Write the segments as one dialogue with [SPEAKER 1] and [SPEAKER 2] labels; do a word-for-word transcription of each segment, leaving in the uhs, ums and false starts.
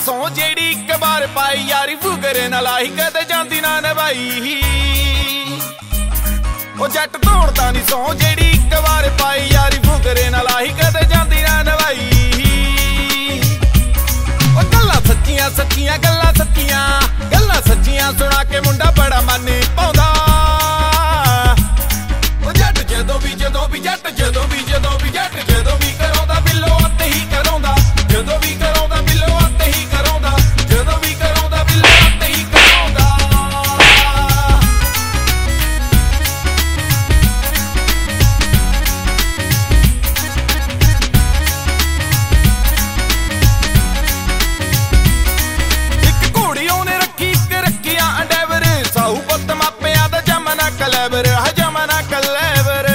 [SPEAKER 1] सौ जेड़ी एक बार पाई यारी फुकरे ना लाई कदे जांदी ना नभाई ओ जट तोड़दा नी सौ जेड़ी एक बार पाई यारी फुकरे ना लाई कदे जांदी ना नभाई ओ गल्लां सच्चियां सच्चियां गल्लां सच्चियां गल्लां सच्चियां सुना के मुंडा बड़ा मन पाउंदा ओ जट जदों भी जदों भी जट जदों भी जदों भी जट जदों भी कराउंदा बिल्लो आते ही कराउंदा जदों भी कराउंदा बिल्लो आते ही कराउंदा जदों भी कराउंदा बिल्लो आते ही कराउंदा एक घोड़ी ओने रखी इक रखिया अंडेवर साहू पुत्त मापिया दा जमना कलेवर जमना कलेवर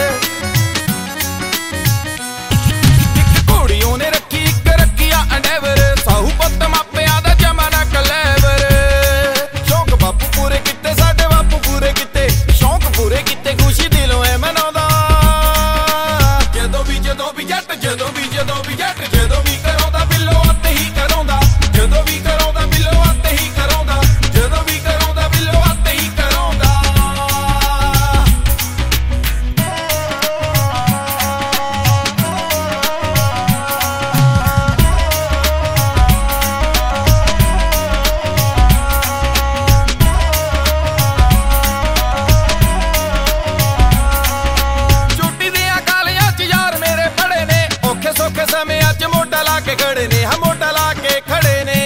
[SPEAKER 1] एक घोड़ी ओने रखी इक रखिया अंडेवर साहू पुत्त मापिया दा जमना कलेवर शौक बापू पूरे किते साडे बापू पूरे किते शौक पूरे किते खुशी दिलों ऐ मनाउंदा जदों भी जदों भी जट जदों भी जदों भी जट जदों भी कराउंदा बिल्लो आते ही कराउंदा जदों भी कराउंदा बिल्लो आते ही कराउंदा जदों भी कराउंदा बिल्लो आते ही कराउंदा ਚੋਟੀ ਦੀਆਂ ਕਾਲੀਆਂ ਚ ਯਾਰ ਮੇਰੇ ਫੜੇ ਨੇ ਔਖੇ ਸੌਖੇ ਸਮੇਂ ਅੱਜ ਮੋਢਾ ਲਾ ਕੇ ਖੜੇ ਨੇ ਹਾਂ ਮੋਢਾ ਲਾ ਕੇ ਖੜੇ ਨੇ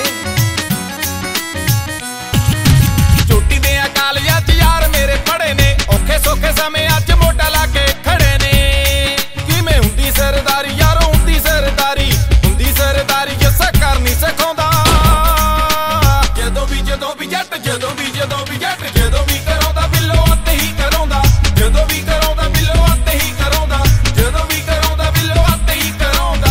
[SPEAKER 1] ਚੋਟੀ ਦੀਆਂ ਕਾਲੀਆਂ ਚ ਯਾਰ ਮੇਰੇ ਫੜੇ ਨੇ ਔਖੇ ਸੌਖੇ ਸਮੇਂ ਅੱਜ ਮੋਢਾ ਲਾ ਕੇ ਖੜੇ ਨੇ ਕਿਵੇਂ ਹੁੰਦੀ ਸਰਦਾਰੀ ਯਾਰੋ ਹੁੰਦੀ ਸਰਦਾਰੀ ਹੁੰਦੀ ਸਰਦਾਰੀ ਜੱਸਾ ਕਰ ਨਹੀਂ ਸਿਖਾਉਂਦਾ ਜਦੋਂ ਵੀ ਜਦੋਂ ਵੀ ਜੱਟ ਜਦੋਂ ਵੀ ਜਦੋਂ ਵੀ ਜੱਟ ਜਦੋਂ ਵੀ ਕਰਾਉਂਦਾ ਬਿੱਲੋ ਆਤੇ ਹੀ ਕਰਾਉਂਦਾ ਜਦੋਂ ਵੀ ਕਰਾਉਂਦਾ ਬਿੱਲੋ ਆਤੇ ਹੀ ਕਰਾਉਂਦਾ ਜਦੋਂ ਵੀ ਕਰਾਉਂਦਾ ਬਿੱਲੋ ਆਤੇ ਹੀ ਕਰਾਉਂਦਾ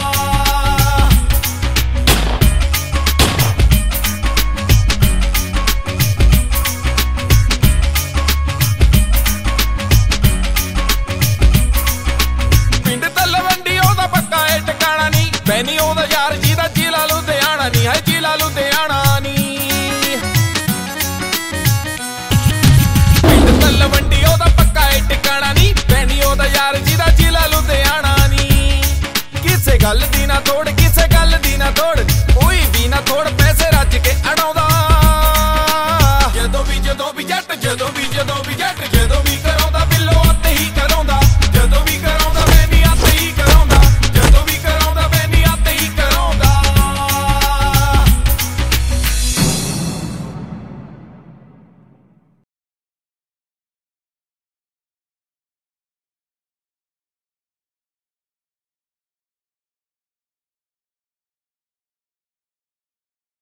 [SPEAKER 1] ਪਿੰਡ ਤਲਵੰਡੀ ਉਹਦਾ ਪੱਕਾ ਏ ਟਿਕਾਣਾ ਨੀ ਬੈਨੀ ਉਹਦਾ ਯਾਰ ਜਿਹਦਾ ਜ਼ਿਲ੍ਹਾ ਲੁਧਿਆਣਾ ਨੀ ਹੈ ਜ਼ਿਲ੍ਹਾ ਲੁਧਿਆਣਾ ਨੀ ਪਿੰਡ ਤਲਵੰਡੀ ਉਹਦਾ ਪੱਕਾ ਏ ਟਿਕਾਣਾ ਨੀ ਬੈਨੀ ਉਹਦਾ ਯਾਰ ਜਿਹਦਾ ਜ਼ਿਲ੍ਹਾ ਲੁਧਿਆਣਾ ਨੀ ਕਿਸੇ ਗੱਲ ਦੀ ਨਾ ਤੋੜ ਕਿਸੇ ਗੱਲ ਦੀ ਨਾ ਤੋੜ ਉਹ